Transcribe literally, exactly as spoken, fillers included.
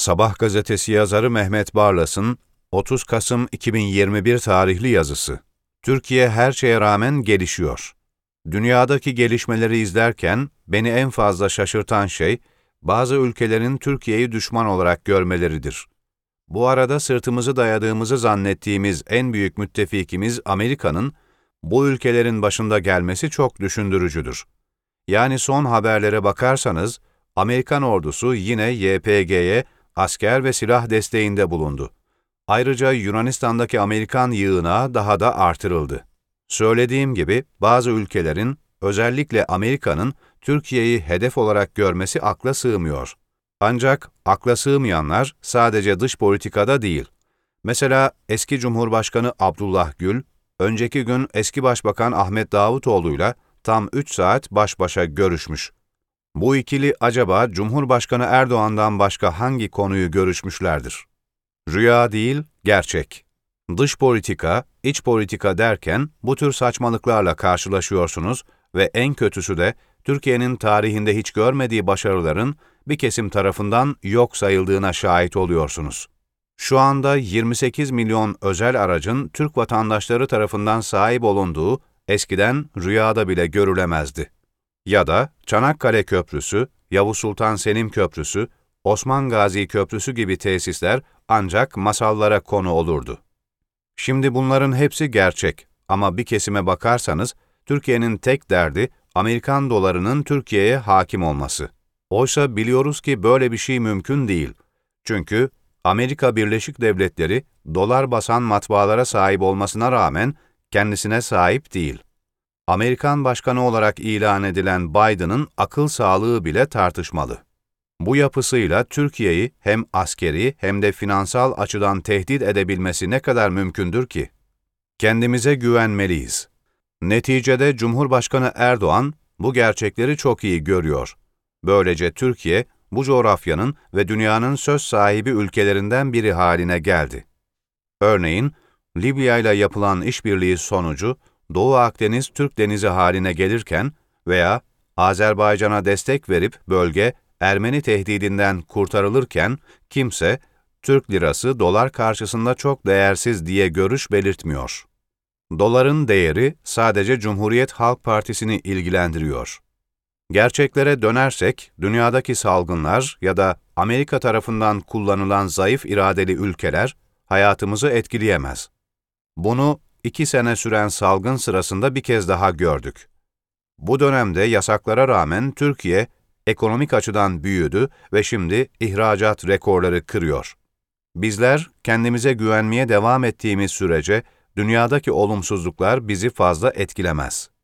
Sabah gazetesi yazarı Mehmet Barlas'ın otuz Kasım iki bin yirmi bir tarihli yazısı. Türkiye her şeye rağmen gelişiyor. Dünyadaki gelişmeleri izlerken beni en fazla şaşırtan şey, bazı ülkelerin Türkiye'yi düşman olarak görmeleridir. Bu arada sırtımızı dayadığımızı zannettiğimiz en büyük müttefikimiz Amerika'nın, bu ülkelerin başında gelmesi çok düşündürücüdür. Yani son haberlere bakarsanız, Amerikan ordusu yine Y P G'ye asker ve silah desteğinde bulundu. Ayrıca Yunanistan'daki Amerikan yığınağı daha da artırıldı. Söylediğim gibi bazı ülkelerin, özellikle Amerika'nın Türkiye'yi hedef olarak görmesi akla sığmıyor. Ancak akla sığmayanlar sadece dış politikada değil. Mesela eski Cumhurbaşkanı Abdullah Gül, önceki gün eski Başbakan Ahmet Davutoğlu'yla tam üç saat baş başa görüşmüş. Bu ikili acaba Cumhurbaşkanı Erdoğan'dan başka hangi konuyu görüşmüşlerdir? Rüya değil, gerçek. Dış politika, iç politika derken bu tür saçmalıklarla karşılaşıyorsunuz ve en kötüsü de Türkiye'nin tarihinde hiç görmediği başarıların bir kesim tarafından yok sayıldığına şahit oluyorsunuz. Şu anda yirmi sekiz milyon özel aracın Türk vatandaşları tarafından sahip olunduğu eskiden rüyada bile görülemezdi. Ya da Çanakkale Köprüsü, Yavuz Sultan Selim Köprüsü, Osman Gazi Köprüsü gibi tesisler ancak masallara konu olurdu. Şimdi bunların hepsi gerçek ama bir kesime bakarsanız Türkiye'nin tek derdi Amerikan dolarının Türkiye'ye hakim olması. Oysa biliyoruz ki böyle bir şey mümkün değil. Çünkü Amerika Birleşik Devletleri dolar basan matbaalara sahip olmasına rağmen kendisine sahip değil. Amerikan başkanı olarak ilan edilen Biden'ın akıl sağlığı bile tartışmalı. Bu yapısıyla Türkiye'yi hem askeri hem de finansal açıdan tehdit edebilmesi ne kadar mümkündür ki? Kendimize güvenmeliyiz. Neticede Cumhurbaşkanı Erdoğan bu gerçekleri çok iyi görüyor. Böylece Türkiye, bu coğrafyanın ve dünyanın söz sahibi ülkelerinden biri haline geldi. Örneğin, Libya ile yapılan işbirliği sonucu Doğu Akdeniz Türk Denizi haline gelirken veya Azerbaycan'a destek verip bölge Ermeni tehdidinden kurtarılırken kimse Türk lirası dolar karşısında çok değersiz diye görüş belirtmiyor. Doların değeri sadece Cumhuriyet Halk Partisi'ni ilgilendiriyor. Gerçeklere dönersek, dünyadaki salgınlar ya da Amerika tarafından kullanılan zayıf iradeli ülkeler hayatımızı etkileyemez. Bunu iki sene süren salgın sırasında bir kez daha gördük. Bu dönemde yasaklara rağmen Türkiye ekonomik açıdan büyüdü ve şimdi ihracat rekorları kırıyor. Bizler kendimize güvenmeye devam ettiğimiz sürece dünyadaki olumsuzluklar bizi fazla etkilemez.